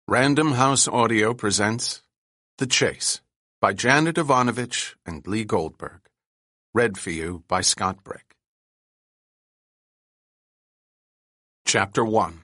Random House Audio presents The Chase by Janet Ivanovich and Lee Goldberg. Read for you by Scott Brick. Chapter 1.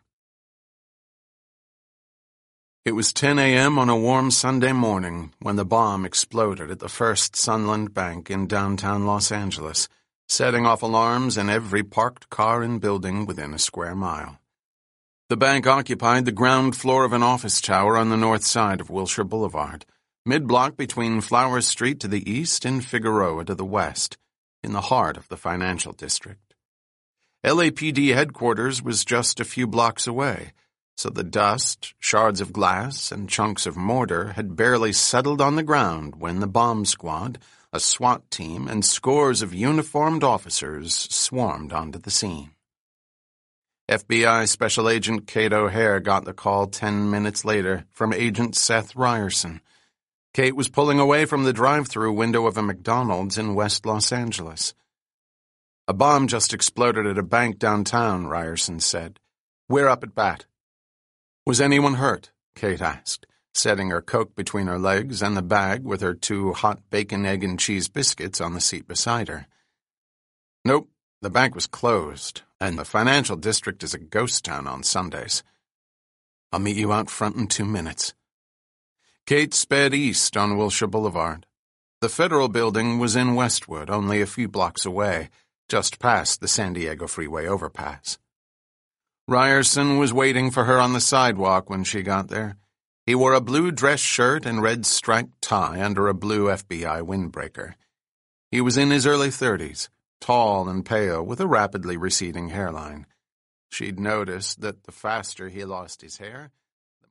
It was 10 a.m. on a warm Sunday morning when the bomb exploded at the First Sunland Bank in downtown Los Angeles, setting off alarms in every parked car and building within a square mile. The bank occupied the ground floor of an office tower on the north side of Wilshire Boulevard, mid-block between Flowers Street to the east and Figueroa to the west, in the heart of the financial district. LAPD headquarters was just a few blocks away, so the dust, shards of glass, and chunks of mortar had barely settled on the ground when the bomb squad, a SWAT team, and scores of uniformed officers swarmed onto the scene. FBI Special Agent Kate O'Hare got the call 10 minutes later from Agent Seth Ryerson. Kate was pulling away from the drive-through window of a McDonald's in West Los Angeles. "A bomb just exploded at a bank downtown," Ryerson said. "We're up at bat." "Was anyone hurt?" Kate asked, setting her Coke between her legs and the bag with her 2 hot bacon, egg, and cheese biscuits on the seat beside her. "Nope, the bank was closed, and the financial district is a ghost town on Sundays. I'll meet you out front in 2 minutes." Kate sped east on Wilshire Boulevard. The Federal Building was in Westwood, only a few blocks away, just past the San Diego Freeway overpass. Ryerson was waiting for her on the sidewalk when she got there. He wore a blue dress shirt and red striped tie under a blue FBI windbreaker. He was in his early 30s, tall and pale, with a rapidly receding hairline. She'd noticed that the faster he lost his hair,